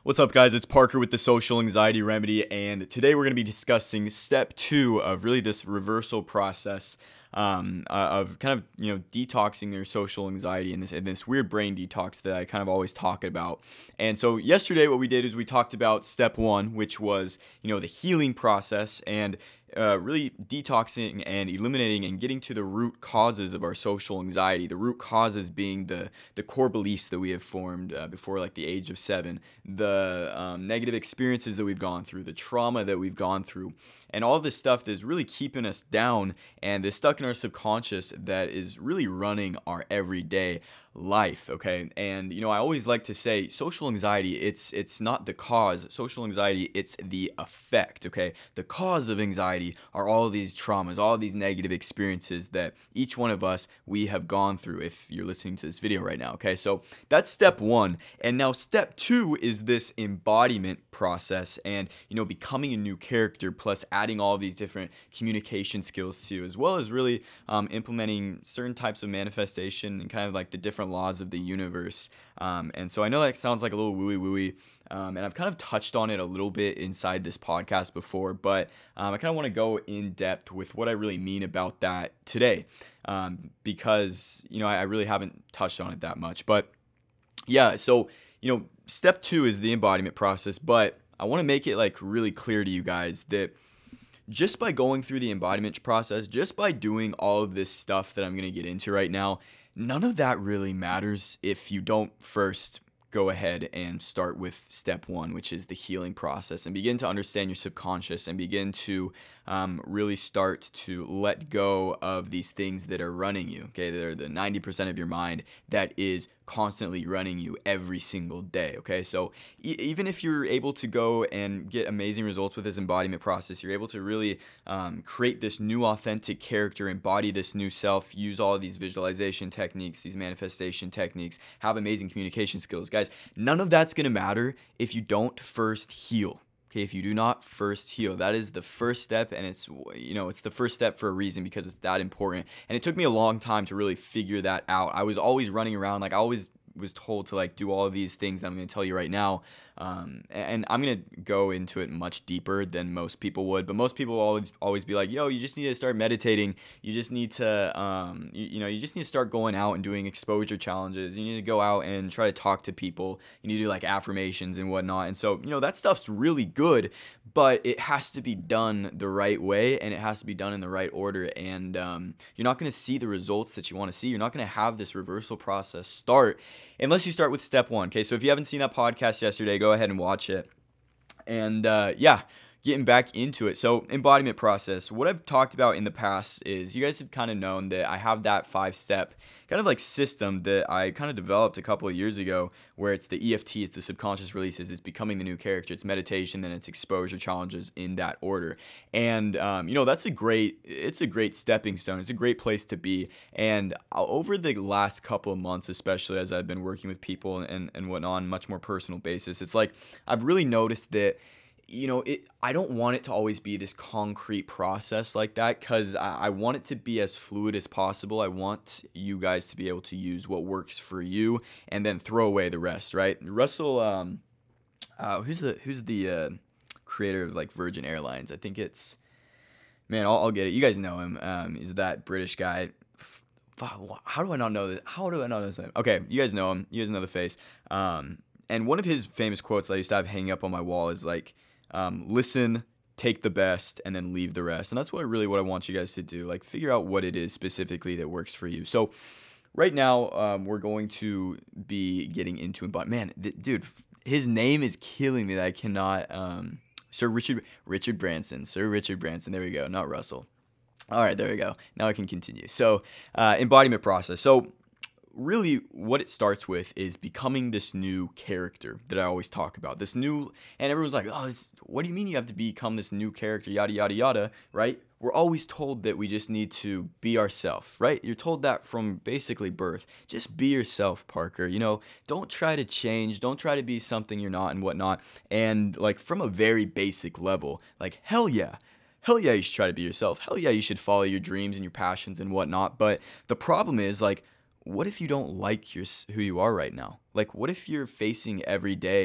What's up, guys? It's Parker with the Social Anxiety Remedy, and today we're going to be discussing step 2 of really this reversal process of kind of detoxing your social anxiety and this weird brain detox that I kind of always talk about. And so yesterday, what we did is we talked about step 1, which was the healing process and really detoxing and eliminating and getting to the root causes of our social anxiety. The root causes being the core beliefs that we have formed before like the age of 7, the negative experiences that we've gone through, the trauma that we've gone through, and all of this stuff that is really keeping us down and is stuck in our subconscious that is really running our everyday life. Okay, and I always like to say social anxiety, it's not the cause. Social anxiety, it's the effect. Okay, the cause of anxiety are all of these traumas, all of these negative experiences that each one of us we have gone through, if you're listening to this video right now. Okay, so that's step 1, and now step 2 is this embodiment process and becoming a new character, plus adding all of these different communication skills too, as well as really implementing certain types of manifestation and kind of like the different laws of the universe. And so I know that sounds like a little wooey, and I've kind of touched on it a little bit inside this podcast before, but I kind of want to go in depth with what I really mean about that today, because I really haven't touched on it that much. But yeah, so step 2 is the embodiment process, but I want to make it like really clear to you guys that just by going through the embodiment process, just by doing all of this stuff that I'm going to get into right now, none of that really matters if you don't first go ahead and start with step 1, which is the healing process, and begin to understand your subconscious and begin to really start to let go of these things that are running you, okay, that are the 90% of your mind that is constantly running you every single day. Okay, so even if you're able to go and get amazing results with this embodiment process, you're able to really create this new authentic character, embody this new self, use all of these visualization techniques, these manifestation techniques, have amazing communication skills. Guys, none of that's going to matter if you don't first heal. Okay, if you do not first heal, that is the first step, and it's the first step for a reason, because it's that important. And it took me a long time to really figure that out. I was always running around, like I always was told to like do all of these things that I'm going to tell you right now, and I'm going to go into it much deeper than most people would. But most people will always be like, yo, you just need to start meditating, you just need to you just need to start going out and doing exposure challenges, you need to go out and try to talk to people, you need to do like affirmations and whatnot. And so that stuff's really good, but it has to be done the right way, and it has to be done in the right order. And you're not going to see the results that you want to see, you're not going to have this reversal process start unless you start with step 1. Okay, so if you haven't seen that podcast yesterday, go ahead and watch it. And getting back into it. So embodiment process, what I've talked about in the past is, you guys have kind of known that I have that 5-step kind of like system that I kind of developed a couple of years ago, where it's the EFT, it's the subconscious releases, it's becoming the new character, it's meditation, then it's exposure challenges, in that order. And it's a great stepping stone. It's a great place to be. And over the last couple of months, especially as I've been working with people and whatnot on a much more personal basis, it's like I've really noticed that I don't want it to always be this concrete process like that, because I want it to be as fluid as possible. I want you guys to be able to use what works for you and then throw away the rest, right? Russell, who's the creator of like Virgin Airlines? I think it's, man, I'll get it. You guys know him. Is that British guy? How do I not know this? How do I know this name? Okay, you guys know him. You guys know the face. And one of his famous quotes that I used to have hanging up on my wall is like, listen, take the best, and then leave the rest. And that's what I want you guys to do. Like, figure out what it is specifically that works for you. So right now, we're going to be getting into it. But man, dude, his name is killing me that I cannot. Sir Richard Branson. Sir Richard Branson. There we go. Not Russell. All right, there we go. Now I can continue. So embodiment process. So really what it starts with is becoming this new character that I always talk about. This new, and everyone's like, oh, what do you mean you have to become this new character, yada, yada, yada, right? We're always told that we just need to be ourselves, right? You're told that from basically birth. Just be yourself, Parker. Don't try to change. Don't try to be something you're not and whatnot. And like from a very basic level, like hell yeah. Hell yeah, you should try to be yourself. Hell yeah, you should follow your dreams and your passions and whatnot. But the problem is, like, what if you don't like who you are right now? Like, what if you're facing every day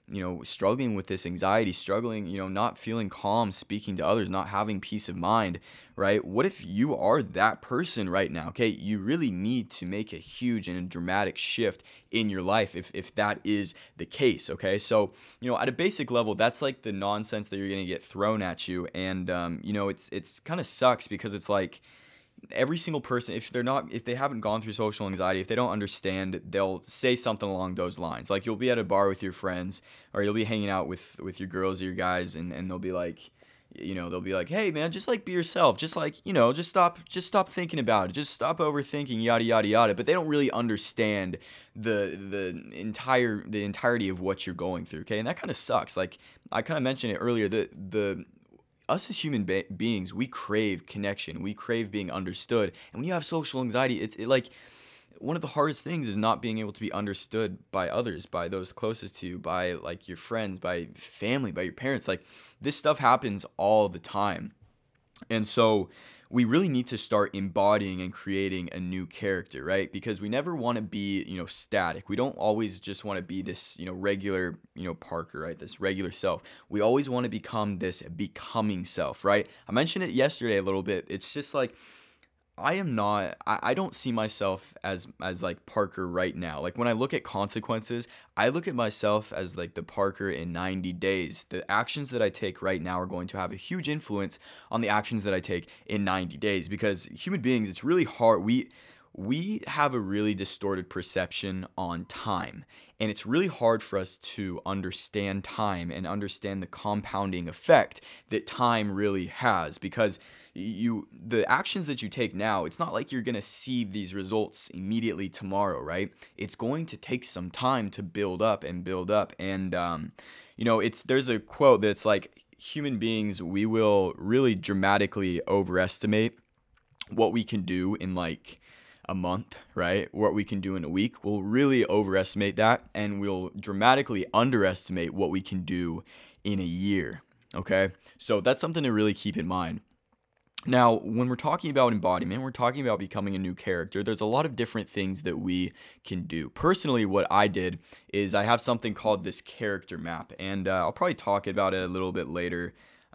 struggling with this anxiety, struggling, not feeling calm, speaking to others, not having peace of mind, right? What if you are that person right now? Okay, you really need to make a huge and a dramatic shift in your life if that is the case. Okay, so at a basic level, that's like the nonsense that you're gonna get thrown at you, and it's kind of sucks because it's like every single person, if they haven't gone through social anxiety, if they don't understand, they'll say something along those lines. Like you'll be at a bar with your friends, or you'll be hanging out with your girls or your guys, and they'll be like, hey man, just like be yourself, just like, just stop thinking about it, just stop overthinking, yada yada yada. But they don't really understand the entirety of what you're going through. Okay, and that kind of sucks. Like I kind of mentioned it earlier, the us as human beings, we crave connection, we crave being understood. And when you have social anxiety, it's like one of the hardest things is not being able to be understood by others, by those closest to you, by like your friends, by family, by your parents. Like this stuff happens all the time. And so we really need to start embodying and creating a new character, right? Because we never want to be, static. We don't always just want to be this, regular, Parker, right? This regular self. We always want to become this becoming self, right? I mentioned it yesterday a little bit. It's just like, I don't see myself as like Parker right now. Like when I look at consequences, I look at myself as like the Parker in 90 days. The actions that I take right now are going to have a huge influence on the actions that I take in 90 days, because human beings, it's really hard. We have a really distorted perception on time, and it's really hard for us to understand time and understand the compounding effect that time really has, because the actions that you take now, it's not like you're going to see these results immediately tomorrow, right? It's going to take some time to build up and there's a quote that's like, human beings, we will really dramatically overestimate what we can do in like a month, right? What we can do in a week. We'll really overestimate that, and we'll dramatically underestimate what we can do in a year. Okay, so that's something to really keep in mind. Now, when we're talking about embodiment, we're talking about becoming a new character. There's a lot of different things that we can do. Personally, what I did is I have something called this character map, and I'll probably talk about it a little bit later.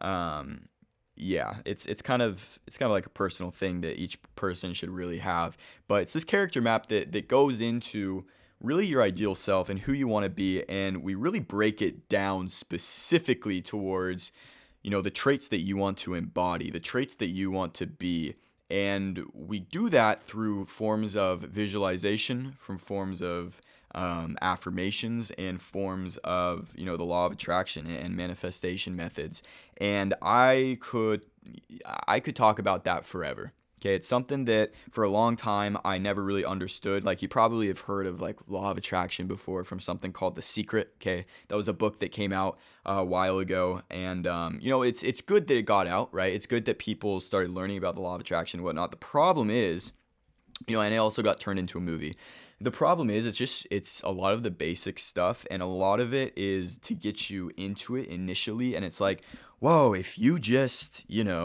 It's kind of like a personal thing that each person should really have. But it's this character map that goes into really your ideal self and who you want to be, and we really break it down specifically towards the traits that you want to embody, the traits that you want to be. And we do that through forms of visualization, from forms of affirmations, and forms of, the law of attraction and manifestation methods. And I could talk about that forever. Okay, it's something that for a long time I never really understood. Like you probably have heard of like law of attraction before from something called The Secret. Okay, that was a book that came out a while ago, and it's good that it got out, right? It's good that people started learning about the law of attraction and whatnot. The problem is, and it also got turned into a movie. The problem is it's a lot of the basic stuff, and a lot of it is to get you into it initially, and it's like, whoa, if you just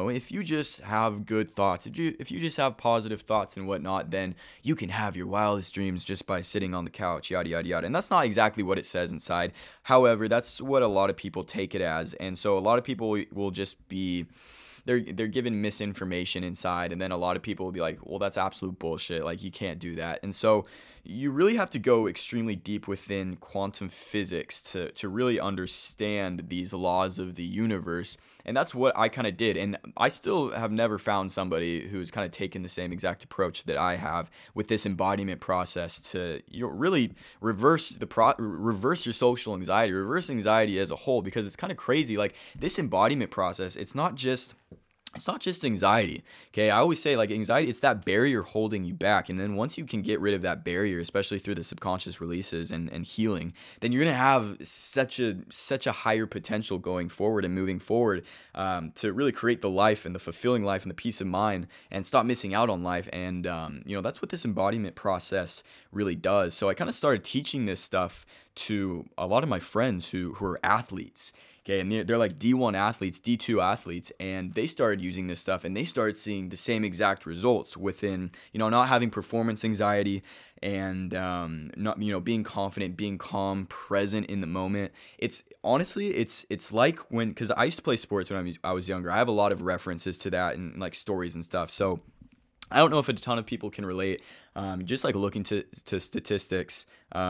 have good thoughts, if you just have positive thoughts and whatnot, then you can have your wildest dreams just by sitting on the couch, yada yada yada. And that's not exactly what it says inside. However, that's what a lot of people take it as, and so a lot of people will just be they're given misinformation inside, and then a lot of people will be like, well, that's absolute bullshit, like you can't do that. And so you really have to go extremely deep within quantum physics to really understand these laws of the universe. And that's what I kind of did, and I still have never found somebody who's kind of taken the same exact approach that I have with this embodiment process to really reverse your social anxiety, reverse anxiety as a whole, because it's kind of crazy. Like this embodiment process, it's not just anxiety. Okay, I always say like anxiety, it's that barrier holding you back, and then once you can get rid of that barrier, especially through the subconscious releases and healing, then you're gonna have such a higher potential going forward and moving forward, to really create the life and the fulfilling life and the peace of mind, and stop missing out on life. And that's what this embodiment process really does. So I kind of started teaching this stuff to a lot of my friends who are athletes. Okay, and they're like D1 athletes, D2 athletes, and they started using this stuff, and they started seeing the same exact results within, not having performance anxiety, and not, being confident, being calm, present in the moment. It's honestly, it's like when, because I used to play sports when I was younger. I have a lot of references to that and like stories and stuff. So I don't know if a ton of people can relate. Just like looking to statistics,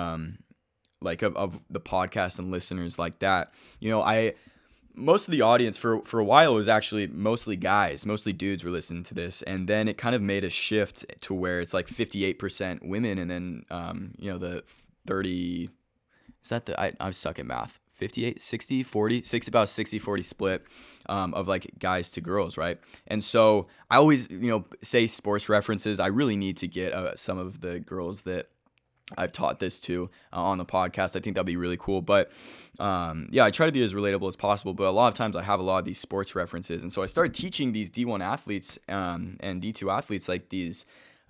like of the podcast and listeners like that. Most of the audience for a while was actually mostly guys, mostly dudes were listening to this, and then it kind of made a shift to where it's like 58% women, and then the 30, is that the I suck at math. 58, 60, 40, about 60-40 split of like guys to girls, right? And so I always, say sports references. I really need to get some of the girls that I've taught this to on the podcast. I think that'd be really cool. But I try to be as relatable as possible. But a lot of times I have a lot of these sports references. And so I started teaching these D1 athletes and D2 athletes like these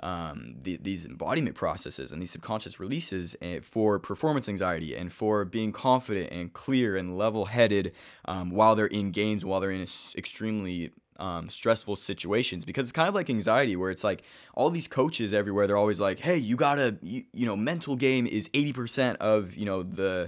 embodiment processes and these subconscious releases for performance anxiety and for being confident and clear and level-headed while they're in games, while they're in extremely stressful situations. Because it's kind of like anxiety, where it's like all these coaches everywhere, they're always like, hey, you gotta, mental game is 80% of, the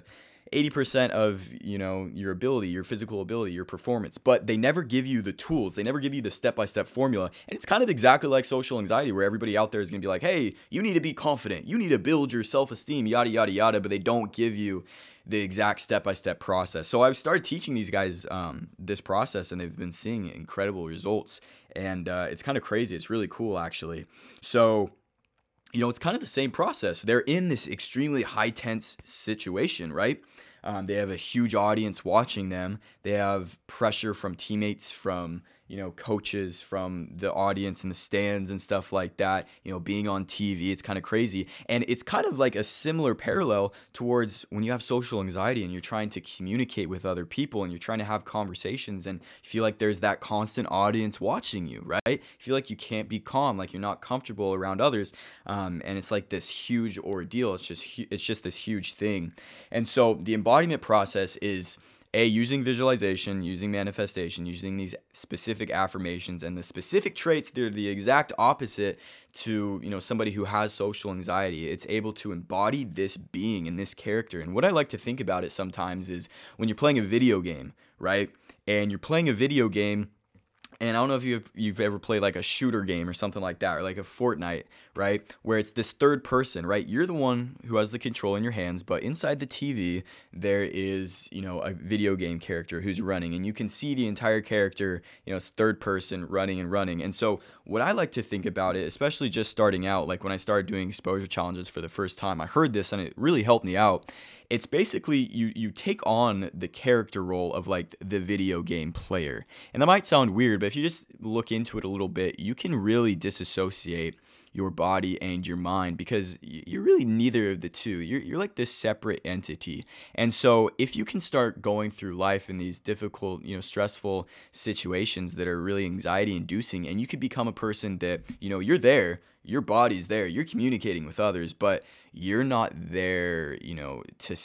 80% of, your ability, your physical ability, your performance, but they never give you the tools. They never give you the step-by-step formula. And it's kind of exactly like social anxiety, where everybody out there is going to be like, hey, you need to be confident. You need to build your self-esteem, yada, yada, yada, but they don't give you the exact step-by-step process. So I've started teaching these guys this process, and they've been seeing incredible results. And it's kind of crazy. It's really cool, actually. So it's kind of the same process. They're in this extremely high tense situation, right? They have a huge audience watching them. They have pressure from teammates, from coaches, from the audience in the stands and stuff like that. Being on TV, it's kind of crazy. And it's kind of like a similar parallel towards when you have social anxiety and you're trying to communicate with other people and you're trying to have conversations and you feel like there's that constant audience watching you, right? You feel like you can't be calm, like you're not comfortable around others. And it's like this huge ordeal. It's just this huge thing. And so the embodiment process is using visualization, using manifestation, using these specific affirmations and the specific traits. They're the exact opposite to, somebody who has social anxiety. It's able to embody this being and this character. And what I like to think about it sometimes is when you're playing a video game, right? And you're playing a video game, and I don't know if you've ever played like a shooter game or something like that, or like a Fortnite, right? Where it's this third person, right? You're the one who has the control in your hands, but inside the TV, there is, a video game character who's running, and you can see the entire character, it's third person running and running. And so what I like to think about it, especially just starting out, like when I started doing exposure challenges for the first time, I heard this and it really helped me out. It's basically you take on the character role of like the video game player. And that might sound weird, but if you just look into it a little bit, you can really disassociate your body and your mind, because you're really neither of the two. You're like this separate entity. And so if you can start going through life in these difficult, stressful situations that are really anxiety inducing, and you could become a person that, you're there, your body's there, you're communicating with others, but you're not there, to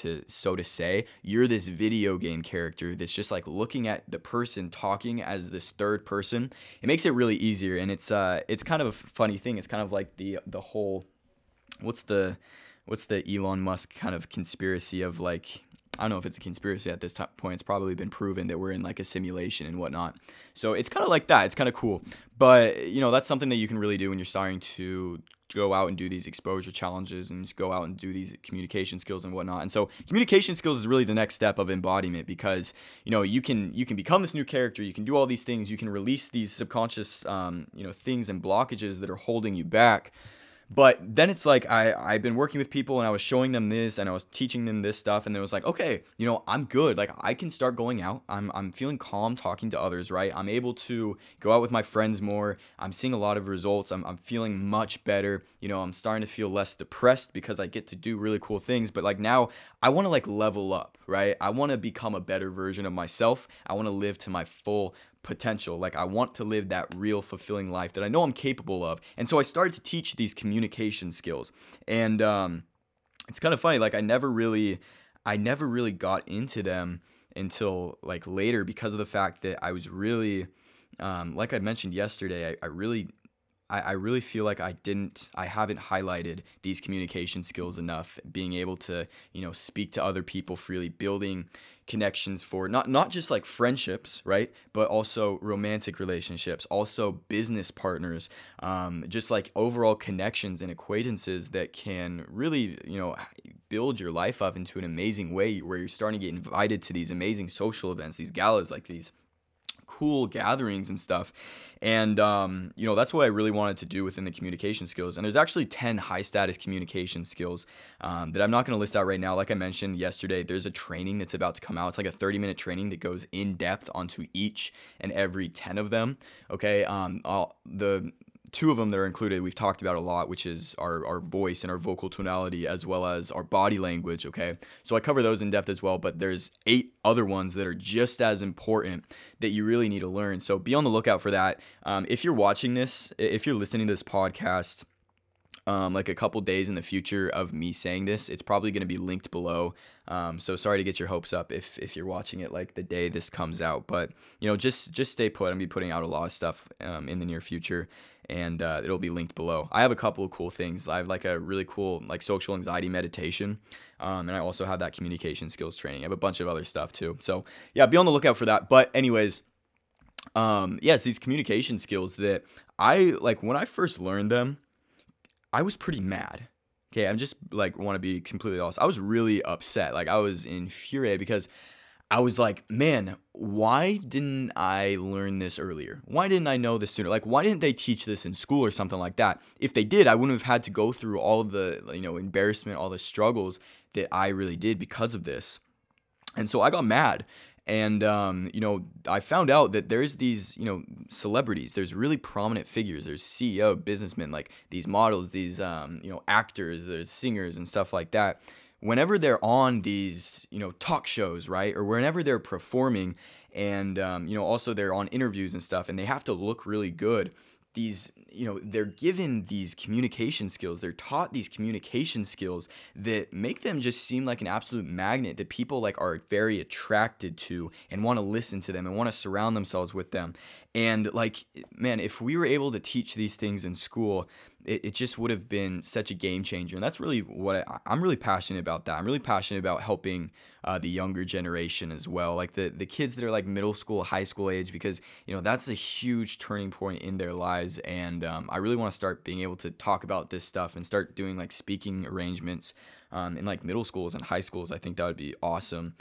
so to say. You're this video game character that's just like looking at the person talking as this third person. It makes it really easier, and it's kind of a funny thing. It's kind of like the whole, what's the Elon Musk kind of conspiracy of like, I don't know if it's a conspiracy at this point. It's probably been proven that we're in like a simulation and whatnot. So it's kind of like that. It's kind of cool. But, that's something that you can really do when you're starting to go out and do these exposure challenges and just go out and do these communication skills and whatnot. And so communication skills is really the next step of embodiment, because, you can become this new character. You can do all these things. You can release these subconscious, things and blockages that are holding you back. But then it's like I've been working with people, and I was showing them this, and I was teaching them this stuff, and it was like, okay, I'm good. Like I can start going out. I'm feeling calm talking to others, right? I'm able to go out with my friends more. I'm seeing a lot of results. I'm feeling much better. I'm starting to feel less depressed because I get to do really cool things. But like now I want to like level up, right? I want to become a better version of myself. I want to live to my full potential. Like I want to live that real fulfilling life that I know I'm capable of. And so I started to teach these communication skills. And it's kind of funny. Like I never really got into them until like later because of the fact that I was really, like I mentioned yesterday, I really feel like I haven't highlighted these communication skills enough, being able to, speak to other people freely, building connections for not just like friendships, right? But also romantic relationships, also business partners, just like overall connections and acquaintances that can really, build your life up into an amazing way where you're starting to get invited to these amazing social events, these galas, like these cool gatherings and stuff. And, that's what I really wanted to do within the communication skills. And there's actually 10 high status communication skills that I'm not going to list out right now. Like I mentioned yesterday, there's a training that's about to come out. It's like a 30-minute training that goes in depth onto each and every 10 of them. Okay. The two of them that are included, we've talked about a lot, which is our voice and our vocal tonality, as well as our body language. Okay. So I cover those in depth as well, but there's 8 other ones that are just as important that you really need to learn. So be on the lookout for that. If you're watching this, if you're listening to this podcast, like a couple days in the future of me saying this, it's probably going to be linked below. So sorry to get your hopes up if you're watching it like the day this comes out, but just stay put. I'm gonna be putting out a lot of stuff in the near future, and it'll be linked below. I have a couple of cool things. I have like a really cool like social anxiety meditation, and I also have that communication skills training. I have a bunch of other stuff too. So yeah, be on the lookout for that. But anyways, it's these communication skills that I like. When I first learned them, I was pretty mad. Okay, I'm just like want to be completely honest. I was really upset. Like I was infuriated because I was like, man, why didn't I learn this earlier? Why didn't I know this sooner? Like, why didn't they teach this in school or something like that? If they did, I wouldn't have had to go through all of the, embarrassment, all the struggles that I really did because of this. And so I got mad. And, I found out that there's these, celebrities, there's really prominent figures, there's CEO, businessmen, like these models, these, actors, there's singers and stuff like that. Whenever they're on these, talk shows, right? Or whenever they're performing and, also they're on interviews and stuff and they have to look really good. They're given these communication skills. They're taught these communication skills that make them just seem like an absolute magnet that people like are very attracted to and want to listen to them and want to surround themselves with them. And like, man, if we were able to teach these things in school, it just would have been such a game changer. And that's really what I'm really passionate about that. I'm really passionate about helping the younger generation as well, like the kids that are like middle school, high school age, because, that's a huge turning point in their lives. And I really want to start being able to talk about this stuff and start doing like speaking arrangements in like middle schools and high schools. I think that would be awesome.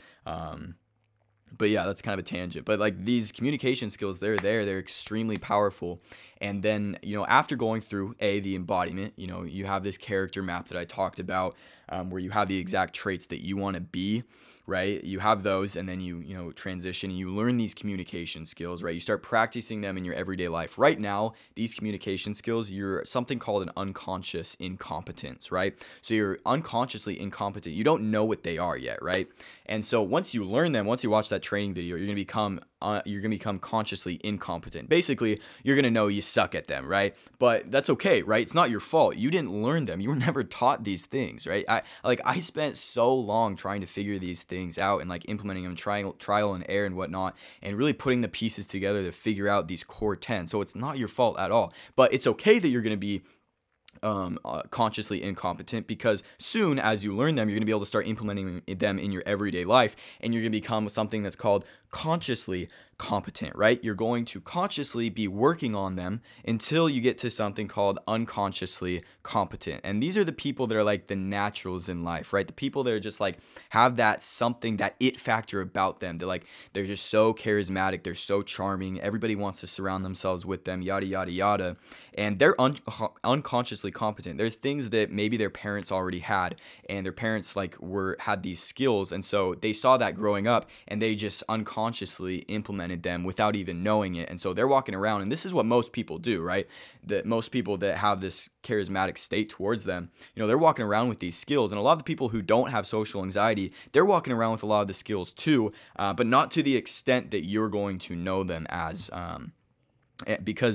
But yeah, that's kind of a tangent. But like these communication skills, they're extremely powerful. And then, after going through the embodiment, you have this character map that I talked about, where you have the exact traits that you want to be, right? You have those, and then you transition and you learn these communication skills, right? You start practicing them in your everyday life. Right now, these communication skills, you're something called an unconscious incompetence, right? So you're unconsciously incompetent. You don't know what they are yet, right? And so once you learn them, once you watch that training video, you're gonna become consciously incompetent. Basically, you're gonna know you suck at them, right? But that's okay, right? It's not your fault. You didn't learn them. You were never taught these things, right? I spent so long trying to figure these things out and like implementing them, trial and error and whatnot, and really putting the pieces together to figure out these core 10. So it's not your fault at all. But it's okay that you're gonna be consciously incompetent, because soon as you learn them, you're going to be able to start implementing them in your everyday life, and you're going to become something that's called consciously competent, right? You're going to consciously be working on them until you get to something called unconsciously competent. And these are the people that are like the naturals in life, right? The people that are just like have that something, that it factor about them. They're just so charismatic, they're so charming, everybody wants to surround themselves with them, yada yada yada. And they're unconsciously competent. There's things that maybe their parents already had, and their parents had these skills, and so they saw that growing up, and they just unconsciously implemented them without even knowing it. And so they're walking around, and this is what most people do, right? That most people that have this charismatic state towards them, they're walking around with these skills. And a lot of the people who don't have social anxiety, they're walking around with a lot of the skills too, but not to the extent that you're going to know them as, because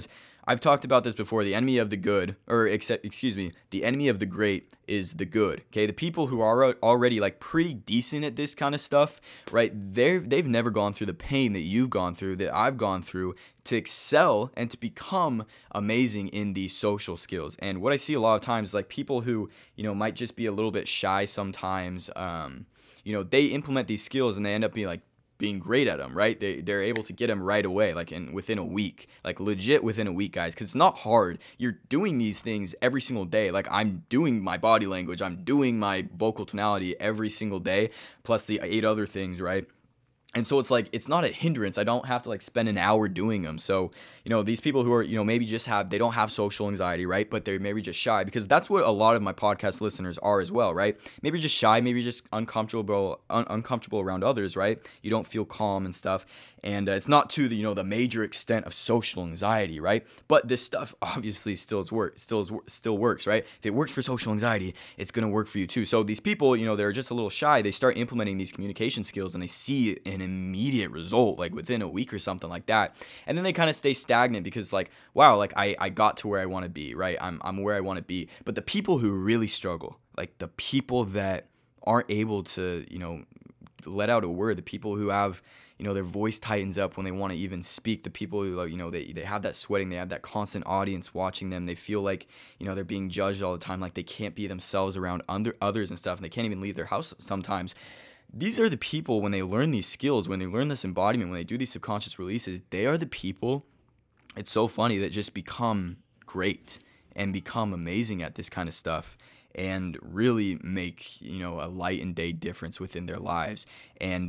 I've talked about this before. The enemy of the good, the enemy of the great is the good. Okay, the people who are already like pretty decent at this kind of stuff, right? They've never gone through the pain that you've gone through, that I've gone through, to excel and to become amazing in these social skills. And what I see a lot of times is like people who, might just be a little bit shy sometimes. They implement these skills and they end up being great at them, right? They're able to get them right away, like within a week, like legit within a week, guys, because it's not hard. You're doing these things every single day. Like I'm doing my body language, I'm doing my vocal tonality every single day, plus the 8 other things, right? And so it's like, it's not a hindrance. I don't have to like spend an hour doing them. So, these people who are, maybe they don't have social anxiety, right? But they're maybe just shy, because that's what a lot of my podcast listeners are as well, right? Maybe just shy, maybe just uncomfortable around others, right? You don't feel calm and stuff. And it's not to the major extent of social anxiety, right? But this stuff obviously still works, right? If it works for social anxiety, it's going to work for you too. So these people, they're just a little shy. They start implementing these communication skills and they see an immediate result, like within a week or something like that. And then they kind of stay stagnant because like, wow, like I got to where I want to be, right? I'm where I want to be. But the people who really struggle, like the people that aren't able to, let out a word, the people who have, their voice tightens up when they want to even speak, the people who, they have that sweating, they have that constant audience watching them, they feel like, they're being judged all the time, like they can't be themselves around others and stuff, and they can't even leave their house sometimes. These are the people, when they learn these skills, when they learn this embodiment, when they do these subconscious releases, they are the people, it's so funny, that just become great and become amazing at this kind of stuff and really make, a light and day difference within their lives. And,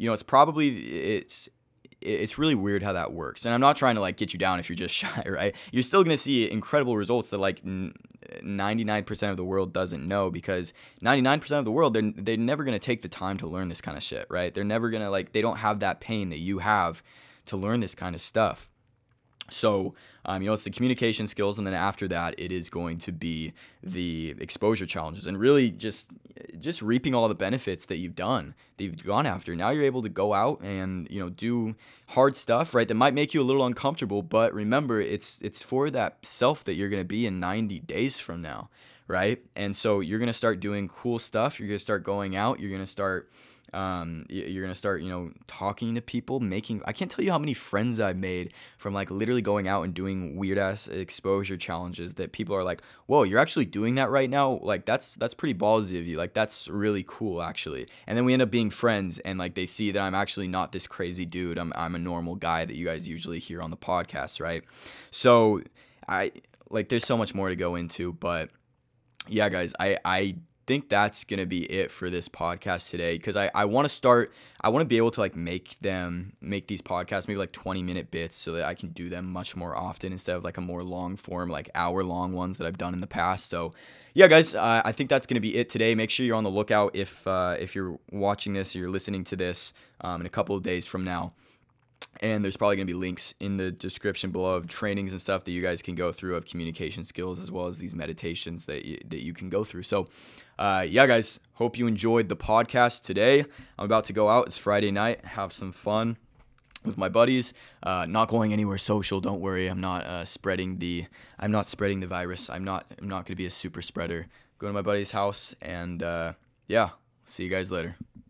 it's really weird how that works. And I'm not trying to like get you down if you're just shy, right? You're still going to see incredible results that like 99% of the world doesn't know, because 99% of the world, they're never going to take the time to learn this kind of shit, right? They're never going to they don't have that pain that you have to learn this kind of stuff. So, it's the communication skills, and then after that, it is going to be the exposure challenges, and really just reaping all the benefits that you've gone after. Now you're able to go out and, do hard stuff, right? That might make you a little uncomfortable, but remember, it's for that self that you're going to be in 90 days from now, right? And so you're going to start doing cool stuff. You're going to start going out. You're going to start talking to people, I can't tell you how many friends I've made from like literally going out and doing weird ass exposure challenges that people are like, whoa, you're actually doing that right now? Like that's pretty ballsy of you. Like that's really cool actually. And then we end up being friends, and like they see that I'm actually not this crazy dude. I'm a normal guy that you guys usually hear on the podcast, right? So there's so much more to go into, but yeah, guys, I think that's going to be it for this podcast today, because I want to be able to like make these podcasts maybe like 20-minute bits so that I can do them much more often instead of like a more long form, like hour-long ones that I've done in the past. So yeah, guys, I think that's going to be it today. Make sure you're on the lookout if you're watching this or you're listening to this in a couple of days from now. And there's probably going to be links in the description below of trainings and stuff that you guys can go through of communication skills, as well as these meditations that you can go through. So, yeah, guys, hope you enjoyed the podcast today. I'm about to go out. It's Friday night. Have some fun with my buddies. Not going anywhere social. Don't worry. I'm not spreading the virus. I'm not going to be a super spreader. Go to my buddy's house, and yeah, see you guys later.